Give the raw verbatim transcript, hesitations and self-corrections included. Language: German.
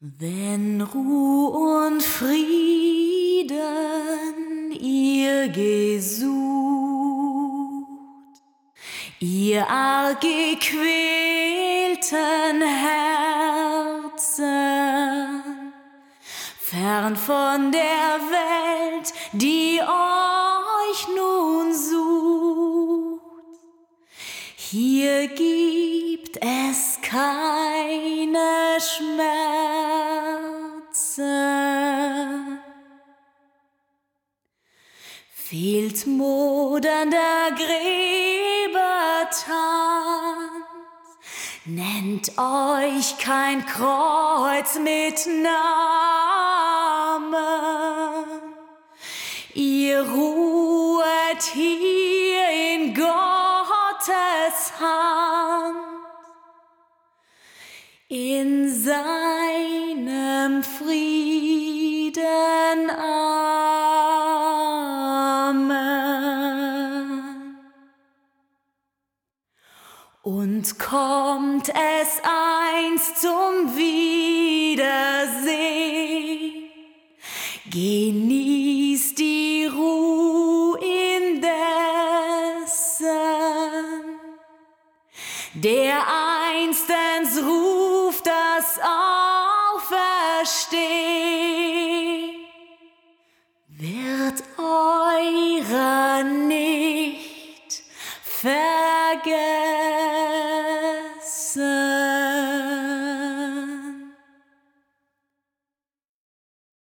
Wenn Ruh und Frieden ihr gesucht, ihr arg gequälten Herzen, fern von der Welt, die euch nun sucht, hier gibt es keine Schmerzen. Fehlt modernder Gräbertanz, nennt euch kein Kreuz mit Namen. Ihr ruhet hier in Gottes Hand, in seinem Frieden. Amen. Und kommt es einst zum Wiedersehen, genießt die Ruh indessen, der einstens ruft das Auferstehen, wird eurer nicht vergessen.